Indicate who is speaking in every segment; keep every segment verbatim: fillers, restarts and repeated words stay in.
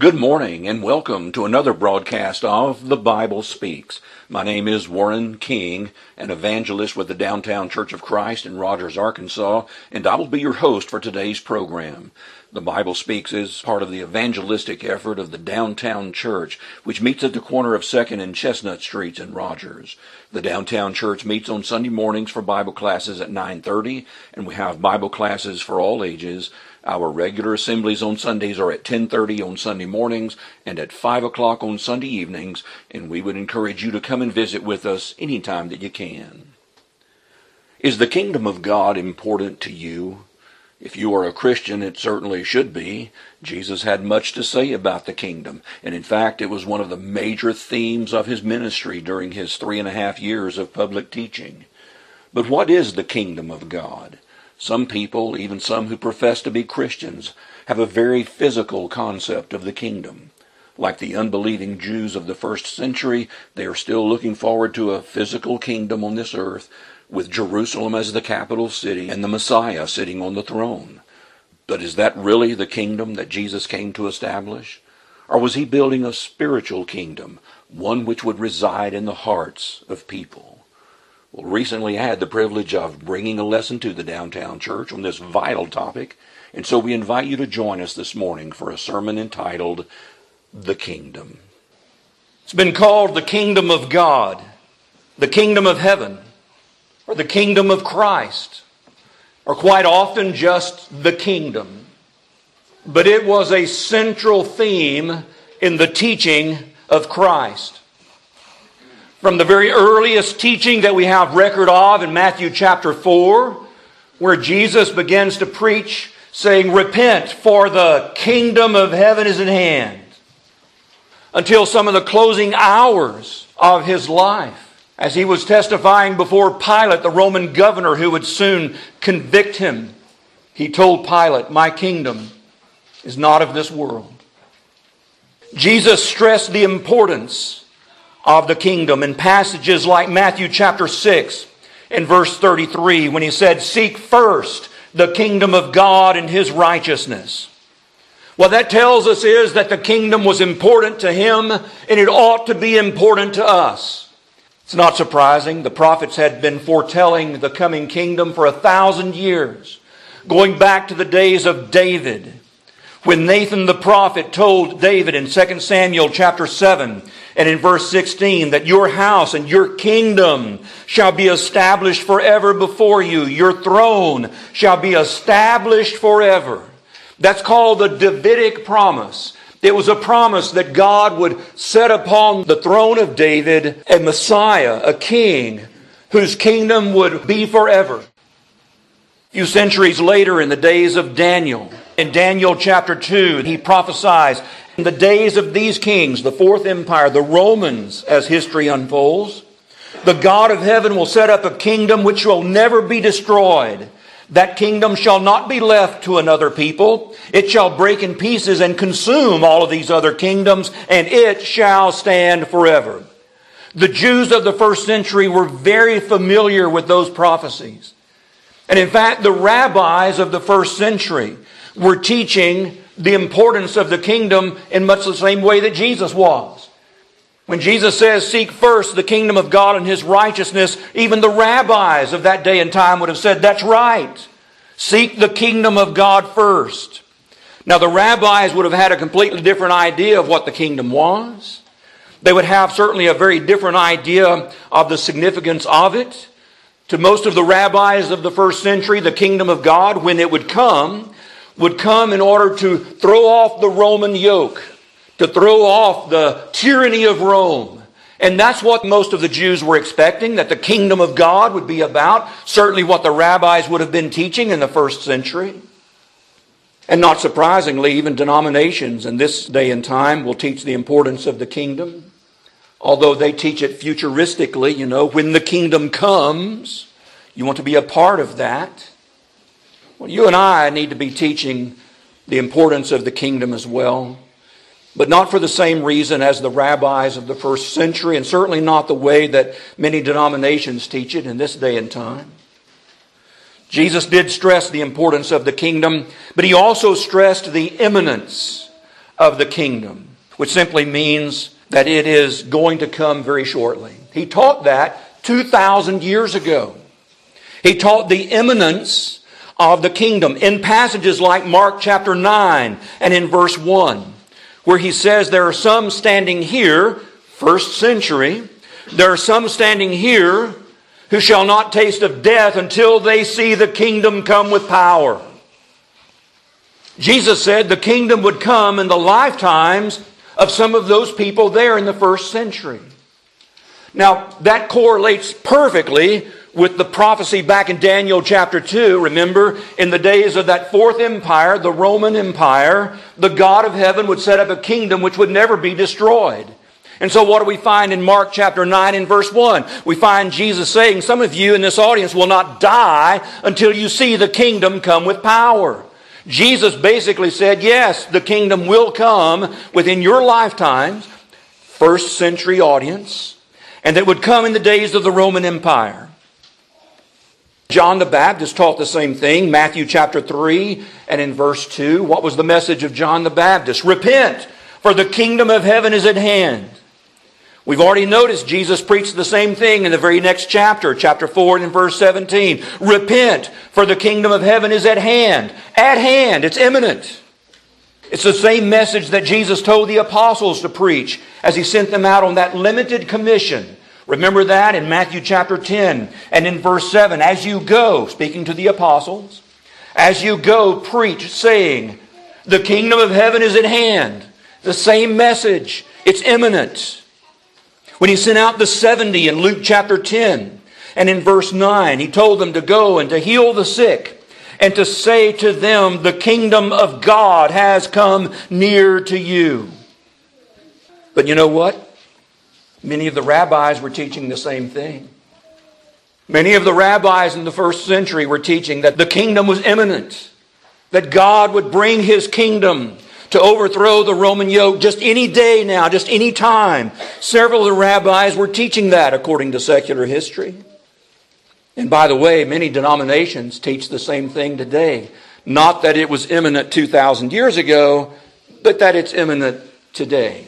Speaker 1: good morning and welcome to another broadcast of The Bible Speaks. My name is Warren King, an evangelist with the Downtown Church of Christ in Rogers, Arkansas, and I will be your host for today's program. The Bible Speaks is part of the evangelistic effort of the Downtown Church, which meets at the corner of second and Chestnut Streets in Rogers. The Downtown Church meets on Sunday mornings for Bible classes at nine thirty, and we have Bible classes for all ages. Our regular assemblies on Sundays are at ten thirty on Sunday mornings and at five o'clock on Sunday evenings, and we would encourage you to come and visit with us anytime that you can. Is the kingdom of God important to you? If you are a Christian, it certainly should be. Jesus had much to say about the kingdom, and in fact, it was one of the major themes of his ministry during his three and a half years of public teaching. But what is the kingdom of God? Some people, even some who profess to be Christians, have a very physical concept of the kingdom. Like the unbelieving Jews of the first century, they are still looking forward to a physical kingdom on this earth, with Jerusalem as the capital city and the Messiah sitting on the throne. But is that really the kingdom that Jesus came to establish? Or was he building a spiritual kingdom, one which would reside in the hearts of people? Well, recently I had the privilege of bringing a lesson to the Downtown Church on this vital topic, and so we invite you to join us this morning for a sermon entitled, The Kingdom. It's been called the kingdom of God, the kingdom of heaven, or the kingdom of Christ, or quite often just the kingdom. But it was a central theme in the teaching of Christ. From the very earliest teaching that we have record of in Matthew chapter four, where Jesus begins to preach, saying, "Repent, for the kingdom of heaven is at hand," until some of the closing hours of his life, as he was testifying before Pilate, the Roman governor who would soon convict him. He told Pilate, "My kingdom is not of this world." Jesus stressed the importance of the kingdom in passages like Matthew chapter six and verse thirty-three, when he said, "Seek first the kingdom of God and his righteousness." What that tells us is that the kingdom was important to him, and it ought to be important to us. It's not surprising. The prophets had been foretelling the coming kingdom for a thousand years, going back to the days of David, when Nathan the prophet told David in Second Samuel chapter seven and in verse sixteen that your house and your kingdom shall be established forever before you. Your throne shall be established forever. That's called the Davidic promise. It was a promise that God would set upon the throne of David a Messiah, a king, whose kingdom would be forever. A few centuries later, in the days of Daniel, in Daniel chapter two, he prophesies, in the days of these kings, the fourth empire, the Romans, as history unfolds, the God of heaven will set up a kingdom which will never be destroyed. That kingdom shall not be left to another people. It shall break in pieces and consume all of these other kingdoms, and it shall stand forever. The Jews of the first century were very familiar with those prophecies. And in fact, the rabbis of the first century were teaching the importance of the kingdom in much the same way that Jesus was. When Jesus says, "Seek first the kingdom of God and his righteousness," even the rabbis of that day and time would have said, "That's right. Seek the kingdom of God first." Now, the rabbis would have had a completely different idea of what the kingdom was. They would have certainly a very different idea of the significance of it. To most of the rabbis of the first century, the kingdom of God, when it would come, would come in order to throw off the Roman yoke, to throw off the tyranny of Rome. And that's what most of the Jews were expecting, that the kingdom of God would be about. Certainly what the rabbis would have been teaching in the first century. And not surprisingly, even denominations in this day and time will teach the importance of the kingdom. Although they teach it futuristically, you know, when the kingdom comes, you want to be a part of that. Well, you and I need to be teaching the importance of the kingdom as well, but not for the same reason as the rabbis of the first century, and certainly not the way that many denominations teach it in this day and time. Jesus did stress the importance of the kingdom, but he also stressed the imminence
Speaker 2: of the kingdom, which simply means that it is going to come very shortly. He taught that two thousand years ago. He taught the imminence of the kingdom in passages like Mark chapter nine and in verse one, where he says there are some standing here, first century, there are some standing here who shall not taste of death until they see the kingdom come with power. Jesus said the kingdom would come in the lifetimes of some of those people there in the first century. Now, that correlates perfectly with the prophecy back in Daniel chapter two. Remember, in the days of that fourth empire, the Roman Empire, the God of heaven would set up a kingdom which would never be destroyed. And so what do we find in Mark chapter nine and verse one? We find Jesus saying, some of you in this audience will not die until you see the kingdom come with power. Jesus basically said, yes, the kingdom will come within your lifetimes, first century audience, and that would come in the days of the Roman Empire. John the Baptist taught the same thing, Matthew chapter three and in verse two. What was the message of John the Baptist? Repent, for the kingdom of heaven is at hand. We've already noticed Jesus preached the same thing in the very next chapter, chapter four and in verse seventeen. Repent, for the kingdom of heaven is at hand. At hand, it's imminent. It's the same message that Jesus told the apostles to preach as He sent them out on that limited commission. Remember that in Matthew chapter ten and in verse seven. As you go, speaking to the apostles, as you go, preach, saying, the kingdom of heaven is at hand. The same message. It's imminent. When He sent out the seventy in Luke chapter ten and in verse nine, He told them to go and to heal the sick and to say to them, the kingdom of God has come near to you. But you know what? Many of the rabbis were teaching the same thing. Many of the rabbis in the first century were teaching that the kingdom was imminent, that God would bring His kingdom to overthrow the Roman yoke just any day now, just any time. Several of the rabbis were teaching that according to secular history. And by the way, many denominations teach the same thing today. Not that it was imminent two thousand years ago, but that it's imminent today.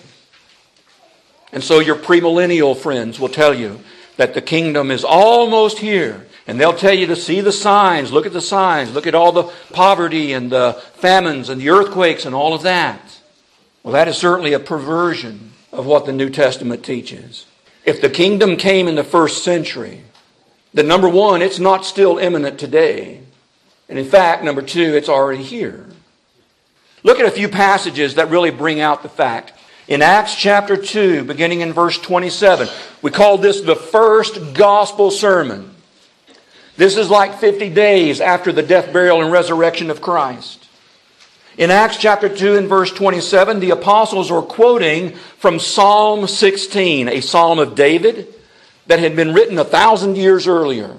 Speaker 2: And so your premillennial friends will tell you that the kingdom is almost here. And they'll tell you to see the signs. Look at the signs. Look at all the poverty and the famines and the earthquakes and all of that. Well, that is certainly a perversion of what the New Testament teaches. If the kingdom came in the first century, then number one, it's not still imminent today. And in fact, number two, it's already here. Look at a few passages that really bring out the fact. In Acts chapter two, beginning in verse twenty-seven, we call this the first gospel sermon. This is like fifty days after the death, burial, and resurrection of Christ. In Acts chapter two and verse twenty-seven, the apostles are quoting from Psalm sixteen, a psalm of David that had been written a thousand years earlier.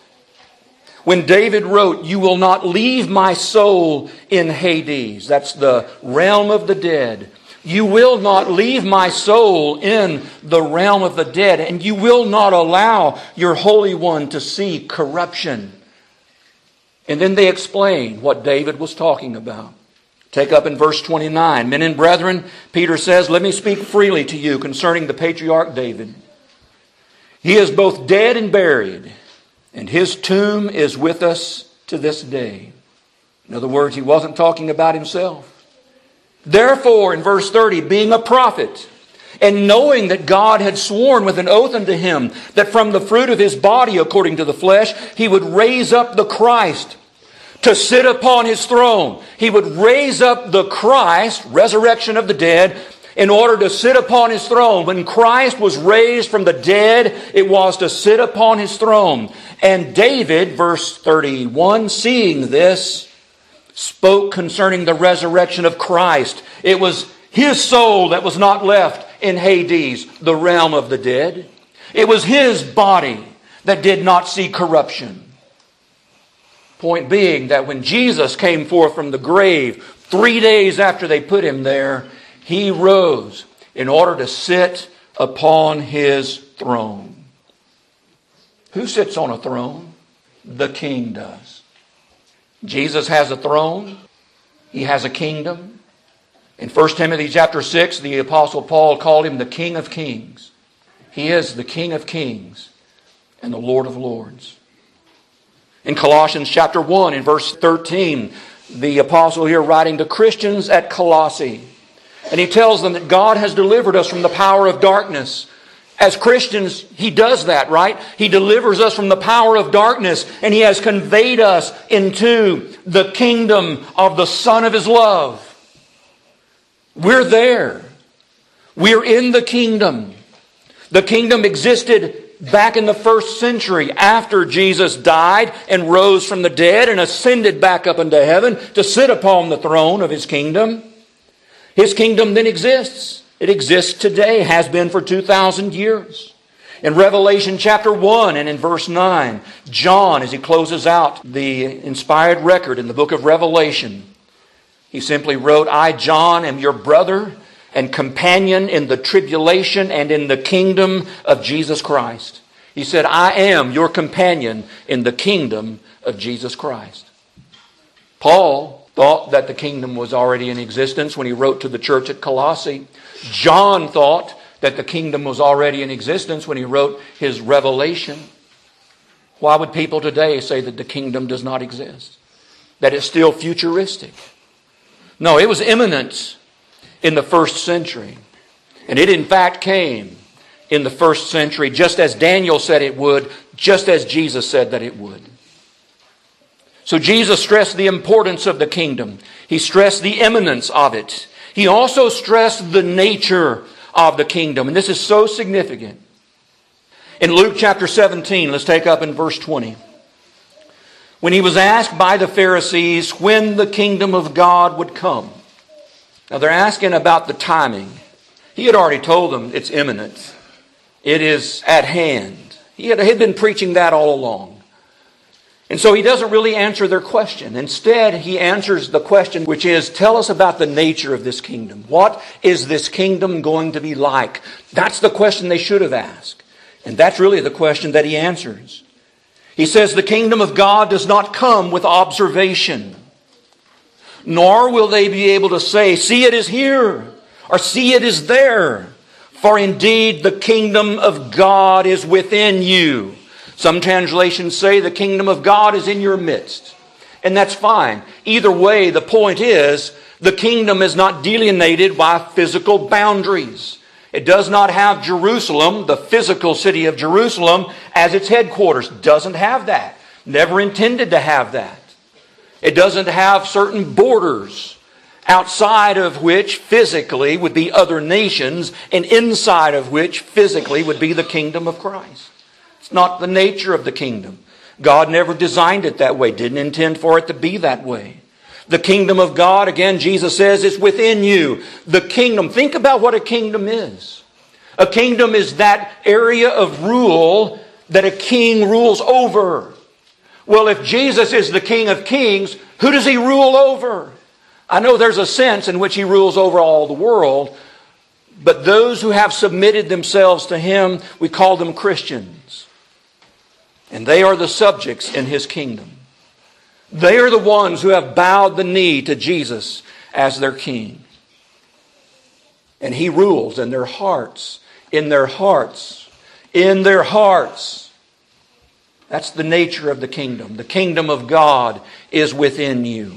Speaker 2: When David wrote, you will not leave my soul in Hades. That's the realm of the dead. You will not leave my soul in the realm of the dead, and you will not allow your Holy One to see corruption. And then they explain what David was talking about. Take up in verse twenty-nine. Men and brethren, Peter says, let me speak freely to you concerning the patriarch David. He is both dead and buried, and his tomb is with us to this day. In other words, he wasn't talking about himself. Therefore, in verse thirty, being a prophet, and knowing that God had sworn with an oath unto him, that from the fruit of his body, according to the flesh, he would raise up the Christ to sit upon his throne. He would raise up the Christ, resurrection of the dead, in order to sit upon his throne. When Christ was raised from the dead, it was to sit upon his throne. And David, verse thirty-one, seeing this, spoke concerning the resurrection of Christ. It was his soul that was not left in Hades, the realm of the dead. It was his body that did not see corruption. Point being that when Jesus came forth from the grave, three days after they put him there, he rose in order to sit upon his throne. Who sits on a throne? The King does. Jesus has a throne. He has a kingdom. In First Timothy chapter six, the Apostle Paul called him the King of Kings. He is the King of Kings and the Lord of Lords. In Colossians chapter one, in verse thirteen, the apostle here writing to Christians at Colossae, and he tells them that God has delivered us from the power of darkness. As Christians, He does that, right? He delivers us from the power of darkness, and He has conveyed us into the kingdom of the Son of His love. We're there. We're in the kingdom. The kingdom existed back in the first century after Jesus died and rose from the dead and ascended back up into heaven to sit upon the throne of His kingdom. His kingdom then exists. It exists today, has been for two thousand years. In Revelation chapter one and in verse nine, John, as he closes out the inspired record in the book of Revelation, he simply wrote, I, John, am your brother and companion in the tribulation and in the kingdom of Jesus Christ. He said, I am your companion in the kingdom of Jesus Christ. Paul thought that the kingdom was already in existence when he wrote to the church at Colossae. John thought that the kingdom was already in existence when he wrote his Revelation. Why would people today say that the kingdom does not exist? That it's still futuristic? No, it was imminent in the first century. And it in fact came in the first century, just as Daniel said it would, just as Jesus said that it would. So Jesus stressed the importance of the kingdom. He stressed the imminence of it. He also stressed the nature of the kingdom. And this is so significant. In Luke chapter seventeen, let's take up in verse twenty. When he was asked by the Pharisees when the kingdom of God would come. Now they're asking about the timing. He had already told them it's imminent. It is at hand. He had, he had been preaching that all along. And so he doesn't really answer their question. Instead, he answers the question, which is, tell us about the nature of this kingdom. What is this kingdom going to be like? That's the question they should have asked. And that's really the question that he answers. He says, the kingdom of God does not come with observation. Nor will they be able to say, see, it is here, or see, it is there. For indeed, the kingdom of God is within you. Some translations say the kingdom of God is in your midst. And that's fine. Either way, the point is, the kingdom is not delineated by physical boundaries. It does not have Jerusalem, the physical city of Jerusalem, as its headquarters. It doesn't have that. Never intended to have that. It doesn't have certain borders outside of which physically would be other nations and inside of which physically would be the kingdom of Christ. It's not the nature of the kingdom. God never designed it that way, didn't intend for it to be that way. The kingdom of God, again, Jesus says, is within you. The kingdom, think about what a kingdom is. A kingdom is that area of rule that a king rules over. Well, if Jesus is the King of Kings, who does He rule over? I know there's a sense in which He rules over all the world, but those who have submitted themselves to Him, we call them Christians. And they are the subjects in His kingdom. They are the ones who have bowed the knee to Jesus as their King. And He rules in their hearts, in their hearts, in their hearts. That's the nature of the kingdom. The kingdom of God is within you.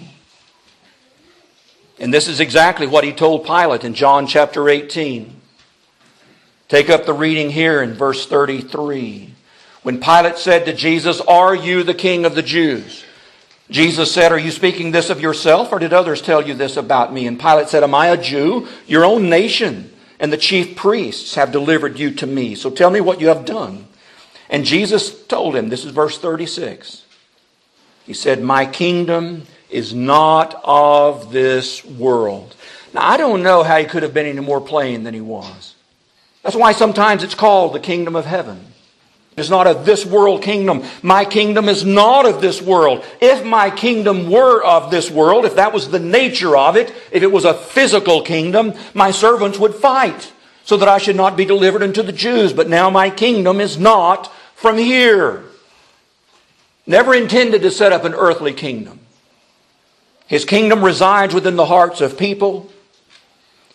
Speaker 2: And this is exactly what He told Pilate in John chapter eighteen. Take up the reading here in verse thirty-three. When Pilate said to Jesus, "Are you the King of the Jews?" Jesus said, "Are you speaking this of yourself, or did others tell you this about me?" And Pilate said, "Am I a Jew? Your own nation and the chief priests have delivered you to me. So tell me what you have done." And Jesus told him, this is verse thirty-six. He said, "My kingdom is not of this world." Now, I don't know how He could have been any more plain than He was. That's why sometimes it's called the kingdom of heaven. It's not of this world kingdom. My kingdom is not of this world. If my kingdom were of this world, if that was the nature of it, if it was a physical kingdom, my servants would fight so that I should not be delivered unto the Jews. But now my kingdom is not from here. Never intended to set up an earthly kingdom. His kingdom resides within the hearts of people.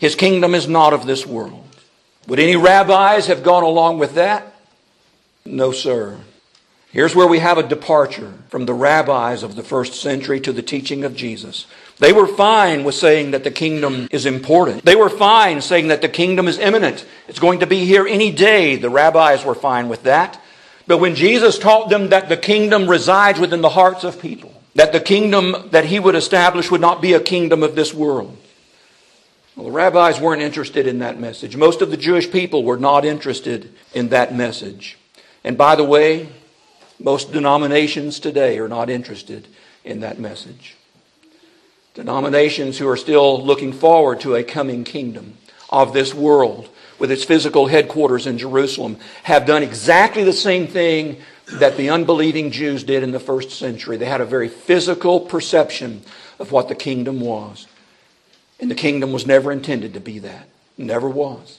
Speaker 2: His kingdom is not of this world. Would any rabbis have gone along with that? No, sir. Here's where we have a departure from the rabbis of the first century to the teaching of Jesus. They were fine with saying that the kingdom is important. They were fine saying that the kingdom is imminent. It's going to be here any day. The rabbis were fine with that. But when Jesus taught them that the kingdom resides within the hearts of people, that the kingdom that He would establish would not be a kingdom of this world, well, the rabbis weren't interested in that message. Most of the Jewish people were not interested in that message. And by the way, most denominations today are not interested in that message. Denominations who are still looking forward to a coming kingdom of this world with its physical headquarters in Jerusalem have done exactly the same thing that the unbelieving Jews did in the first century. They had a very physical perception of what the kingdom was. And the kingdom was never intended to be that. Never was.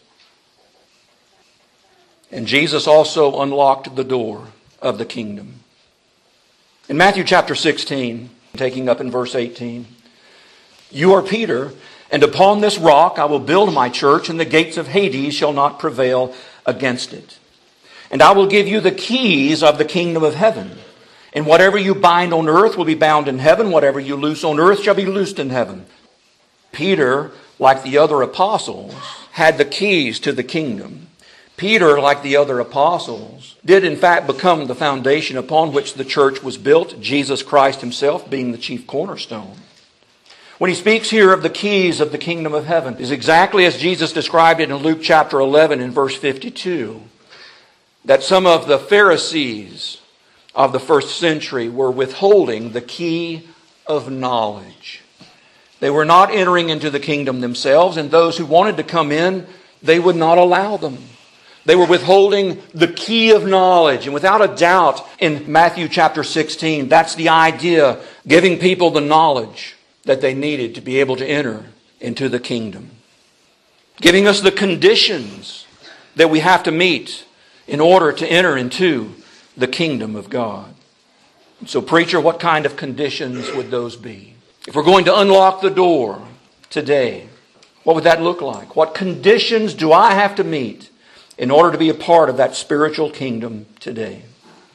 Speaker 2: And Jesus also unlocked the door of the kingdom. In Matthew chapter sixteen, taking up in verse eighteen, "You are Peter, and upon this rock I will build my church, and the gates of Hades shall not prevail against it. And I will give you the keys of the kingdom of heaven. And whatever you bind on earth will be bound in heaven. Whatever you loose on earth shall be loosed in heaven." Peter, like the other apostles, had the keys to the kingdom. Peter, like the other apostles, did in fact become the foundation upon which the church was built, Jesus Christ Himself being the chief cornerstone. When he speaks here of the keys of the kingdom of heaven, is exactly as Jesus described it in Luke chapter eleven in verse fifty-two, that some of the Pharisees of the first century were withholding the key of knowledge. They were not entering into the kingdom themselves, and those who wanted to come in, they would not allow them. They were withholding the key of knowledge. And without a doubt, in Matthew chapter sixteen, that's the idea, giving people the knowledge that they needed to be able to enter into the kingdom. Giving us the conditions that we have to meet in order to enter into the kingdom of God. So, preacher, what kind of conditions would those be? If we're going to unlock the door today, what would that look like? What conditions do I have to meet in order to be a part of that spiritual kingdom today?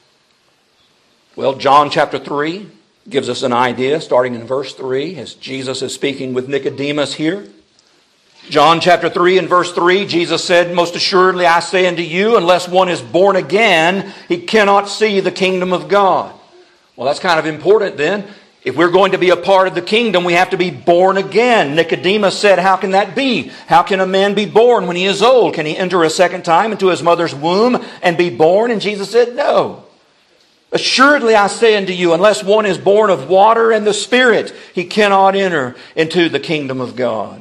Speaker 2: Well, John chapter three gives us an idea, starting in verse three, as Jesus is speaking with Nicodemus here. John chapter three and verse three, Jesus said, "Most assuredly I say unto you, unless one is born again, he cannot see the kingdom of God." Well, that's kind of important then. If we're going to be a part of the kingdom, we have to be born again. Nicodemus said, "How can that be? How can a man be born when he is old? Can he enter a second time into his mother's womb and be born?" And Jesus said, "No. Assuredly I say unto you, unless one is born of water and the Spirit, he cannot enter into the kingdom of God."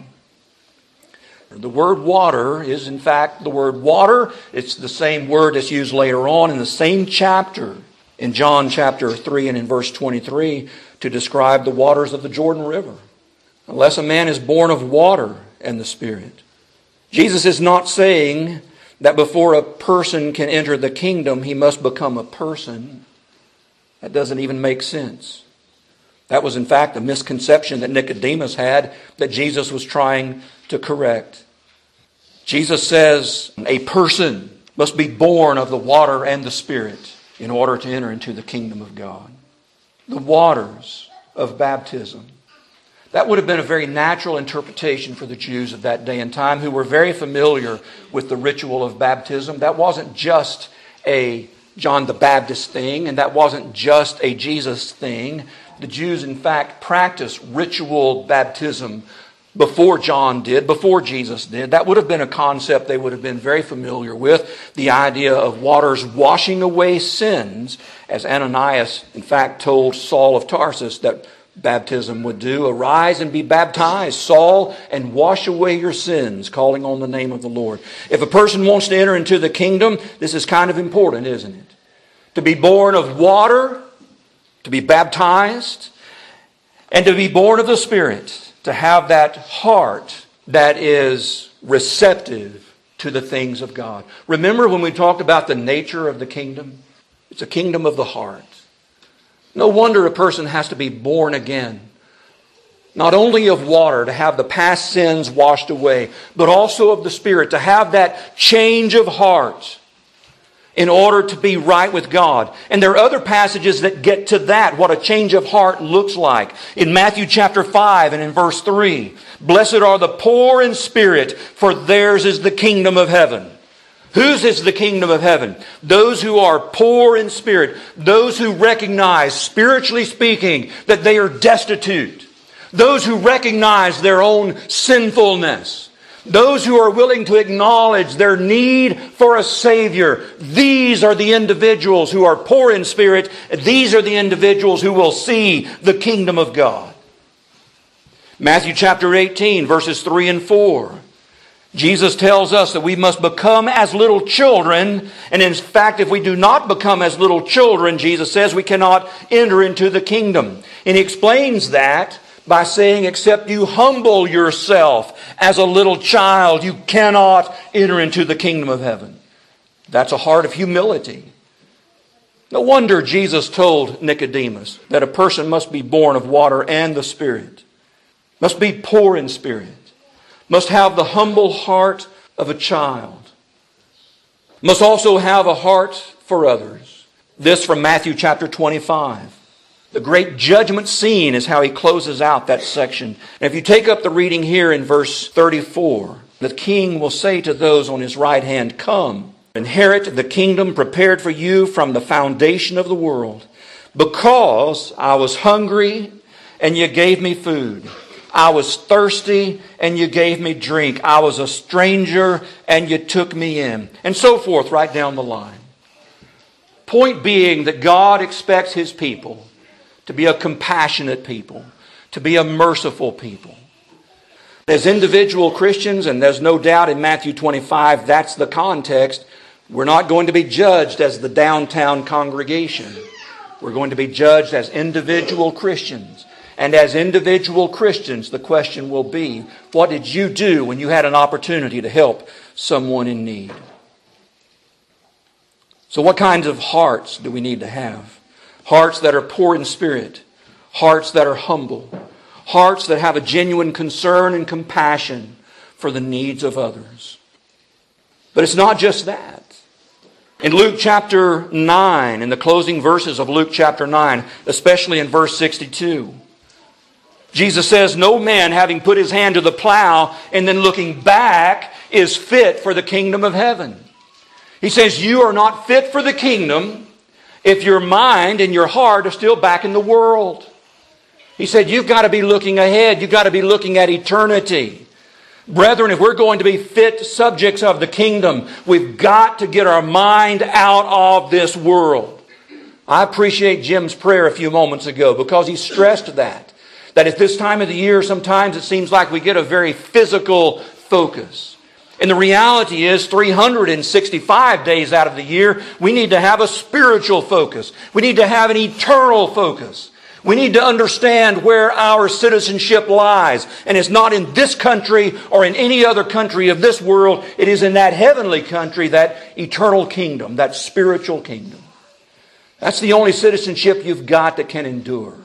Speaker 2: The word water is in fact the word water. It's the same word that's used later on in the same chapter in John chapter three and in verse twenty-three to describe the waters of the Jordan River. Unless a man is born of water and the Spirit. Jesus is not saying that before a person can enter the kingdom, he must become a person. That doesn't even make sense. That was in fact a misconception that Nicodemus had that Jesus was trying to correct. Jesus says a person must be born of the water and the Spirit in order to enter into the kingdom of God. The waters of baptism. That would have been a very natural interpretation for the Jews of that day and time who were very familiar with the ritual of baptism. That wasn't just a John the Baptist thing, and that wasn't just a Jesus thing. The Jews, in fact, practiced ritual baptism before John did, before Jesus did. That would have been a concept they would have been very familiar with. The idea of waters washing away sins, as Ananias, in fact, told Saul of Tarsus that baptism would do. "Arise and be baptized, Saul, and wash away your sins," calling on the name of the Lord. If a person wants to enter into the kingdom, this is kind of important, isn't it? To be born of water, to be baptized, and to be born of the Spirit. To have that heart that is receptive to the things of God. Remember when we talked about the nature of the kingdom? It's a kingdom of the heart. No wonder a person has to be born again. Not only of water, to have the past sins washed away, but also of the Spirit, to have that change of heart in order to be right with God. And there are other passages that get to that, what a change of heart looks like. In Matthew chapter five and in verse three, blessed are the poor in spirit, for theirs is the kingdom of heaven. Whose is the kingdom of heaven? Those who are poor in spirit, those who recognize, spiritually speaking, that they are destitute, those who recognize their own sinfulness, those who are willing to acknowledge their need for a Savior. These are the individuals who are poor in spirit. These are the individuals who will see the kingdom of God. Matthew chapter eighteen, verses three and four. Jesus tells us that we must become as little children. And in fact, if we do not become as little children, Jesus says, we cannot enter into the kingdom. And He explains that by saying, except you humble yourself as a little child, you cannot enter into the kingdom of heaven. That's a heart of humility. No wonder Jesus told Nicodemus that a person must be born of water and the Spirit, must be poor in spirit, must have the humble heart of a child, must also have a heart for others. This from Matthew chapter twenty-five. The great judgment scene is how He closes out that section. And if you take up the reading here in verse thirty-four, the King will say to those on His right hand, come, inherit the kingdom prepared for you from the foundation of the world. Because I was hungry and you gave me food. I was thirsty and you gave me drink. I was a stranger and you took me in. And so forth right down the line. Point being that God expects His people to be a compassionate people, to be a merciful people. As individual Christians, and there's no doubt in Matthew twenty-five, that's the context, we're not going to be judged as the downtown congregation. We're going to be judged as individual Christians. And as individual Christians, the question will be, what did you do when you had an opportunity to help someone in need? So what kinds of hearts do we need to have? Hearts that are poor in spirit. Hearts that are humble. Hearts that have a genuine concern and compassion for the needs of others. But it's not just that. In Luke chapter nine, in the closing verses of Luke chapter nine, especially in verse sixty-two, Jesus says, no man having put his hand to the plow and then looking back is fit for the kingdom of heaven. He says, you are not fit for the kingdom if your mind and your heart are still back in the world. He said, you've got to be looking ahead. You've got to be looking at eternity. Brethren, if we're going to be fit subjects of the kingdom, we've got to get our mind out of this world. I appreciate Jim's prayer a few moments ago because he stressed that. That at this time of the year, sometimes it seems like we get a very physical focus. And the reality is, three hundred sixty-five days out of the year, we need to have a spiritual focus. We need to have an eternal focus. We need to understand where our citizenship lies. And it's not in this country or in any other country of this world. It is in that heavenly country, that eternal kingdom, that spiritual kingdom. That's the only citizenship you've got that can endure.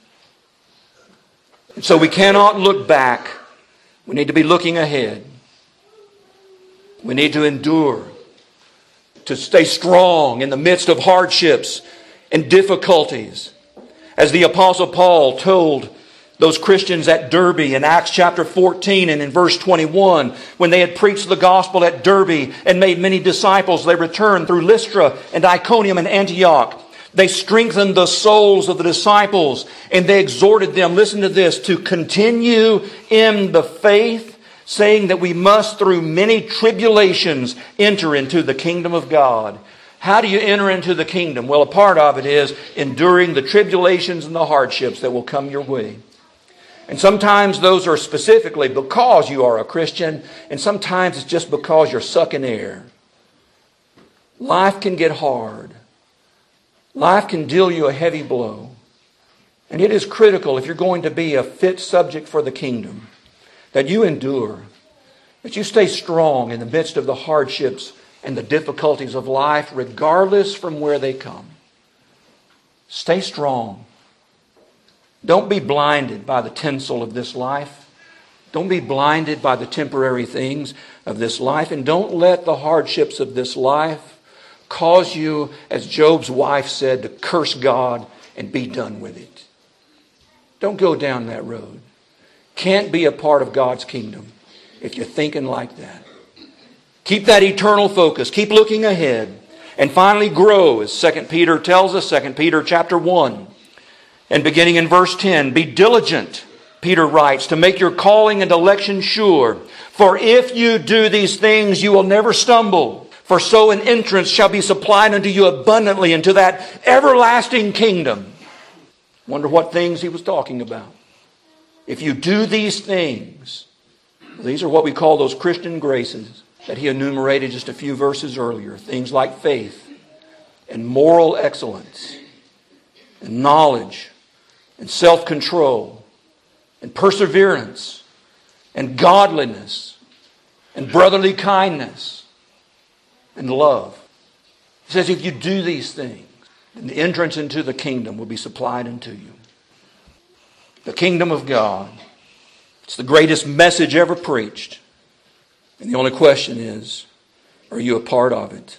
Speaker 2: And so we cannot look back. We need to be looking ahead. We need to endure, to stay strong in the midst of hardships and difficulties. As the Apostle Paul told those Christians at Derbe in Acts chapter fourteen and in verse twenty-one, when they had preached the gospel at Derbe and made many disciples, they returned through Lystra and Iconium and Antioch. They strengthened the souls of the disciples and they exhorted them, listen to this, to continue in the faith, saying that we must through many tribulations enter into the kingdom of God. How do you enter into the kingdom? Well, a part of it is enduring the tribulations and the hardships that will come your way. And sometimes those are specifically because you are a Christian, and sometimes it's just because you're sucking air. Life can get hard. Life can deal you a heavy blow. And it is critical, if you're going to be a fit subject for the kingdom, that you endure, that you stay strong in the midst of the hardships and the difficulties of life, regardless from where they come. Stay strong. Don't be blinded by the tinsel of this life. Don't be blinded by the temporary things of this life. And don't let the hardships of this life cause you, as Job's wife said, to curse God and be done with it. Don't go down that road. Can't be a part of God's kingdom if you're thinking like that. Keep that eternal focus. Keep looking ahead. And finally grow, as Second Peter tells us, Second Peter chapter one. And beginning in verse ten, be diligent, Peter writes, to make your calling and election sure. For if you do these things, you will never stumble. For so an entrance shall be supplied unto you abundantly into that everlasting kingdom. Wonder what things he was talking about. If you do these things, these are what we call those Christian graces that he enumerated just a few verses earlier. Things like faith and moral excellence and knowledge and self-control and perseverance and godliness and brotherly kindness and love. He says if you do these things, then the entrance into the kingdom will be supplied unto you. The kingdom of God. It's the greatest message ever preached. And the only question is, are you a part of it?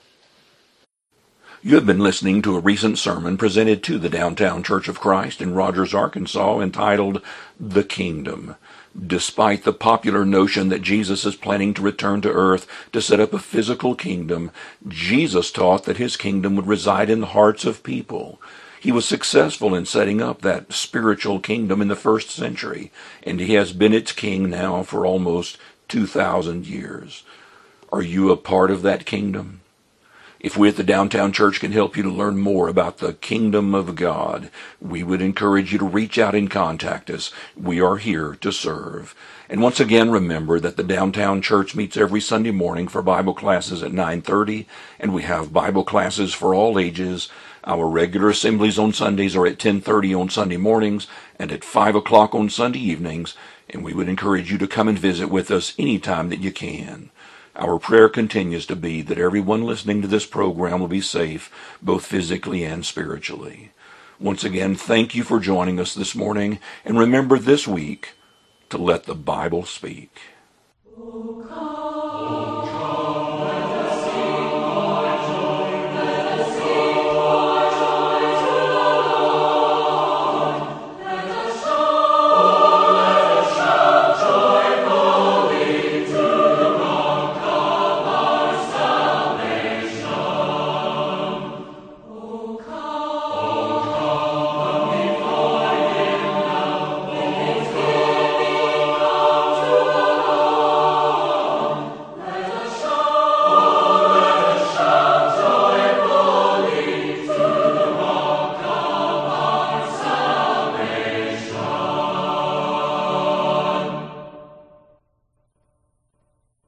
Speaker 1: You have been listening to a recent sermon presented to the Downtown Church of Christ in Rogers, Arkansas, entitled The Kingdom. Despite the popular notion that Jesus is planning to return to earth to set up a physical kingdom, Jesus taught that his kingdom would reside in the hearts of people. He was successful in setting up that spiritual kingdom in the first century, and he has been its king now for almost two thousand years. Are you a part of that kingdom? If we at the Downtown Church can help you to learn more about the kingdom of God, we would encourage you to reach out and contact us. We are here to serve. And once again, remember that the Downtown Church meets every Sunday morning for Bible classes at nine thirty, and we have Bible classes for all ages. Our regular assemblies on Sundays are at ten thirty on Sunday mornings and at five o'clock on Sunday evenings, and we would encourage you to come and visit with us anytime that you can. Our prayer continues to be that everyone listening to this program will be safe, both physically and spiritually. Once again, thank you for joining us this morning, and remember this week to let the Bible speak. Oh,